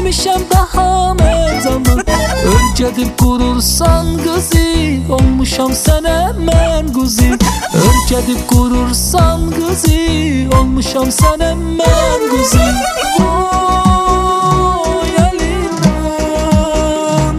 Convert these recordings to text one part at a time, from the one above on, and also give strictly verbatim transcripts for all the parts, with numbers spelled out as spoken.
Sevmişəm daha mən zaman. Örgədib qurursan qızı, olmuşam sənə mən quzi. Örgədib qurursan qızı, olmuşam sənə mən quzi. Oy əlindən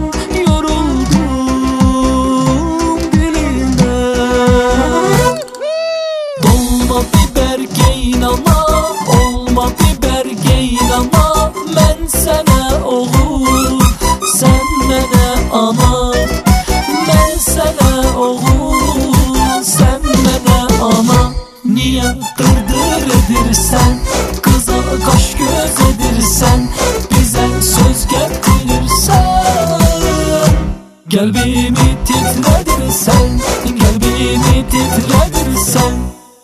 yoruldum dilindən. Dolma biber geynama, olma biber geynama. Mən sənə oğul, sən mənə ana. Mən sənə oğul, sən mənə ana. Niyə qırdır edirsən, qıza qaş göz edirsən, bizə söz gətirirsən. Qəlbimi titrədirsən, qəlbimi titrədirsən.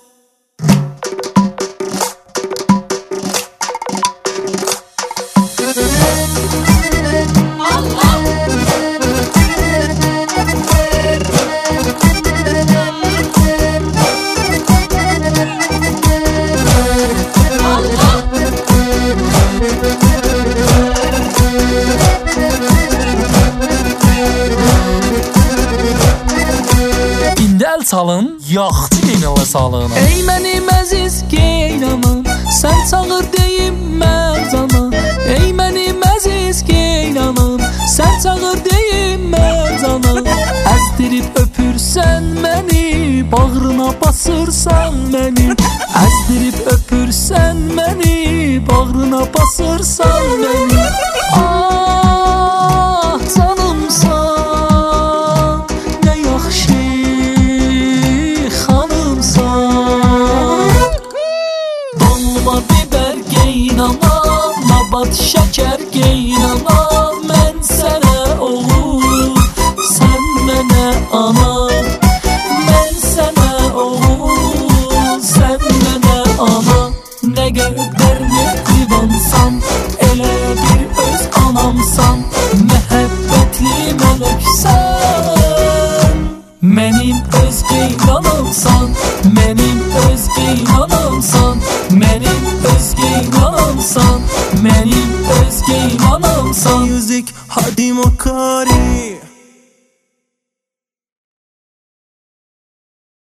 Əl salın, yaxçı geynələ salın. Ey mənim əziz geynamam, sən çağır deyim mən cana. Ey mənim əziz geynamam, sən çağır deyim mən cana. Əzdirib öpürsən məni, bağrına basırsan məni. Əzdirib öpürsən məni, bağrına basırsan məni. Ah canımsan, nə yaxşı geynama, nabat şəkər geynama. Mən sənə oğul, sən mənə ana. Mən sənə oğul, sən mənə ana. Nə qədər mehribansan, elə bir öz anamsan. Məhəbbətli mələksən, mənim öz geynanamsan. Mənim öz geynanamsan, mənim öz geynanamsan, mənim öz geynanamsan. Music hadi makari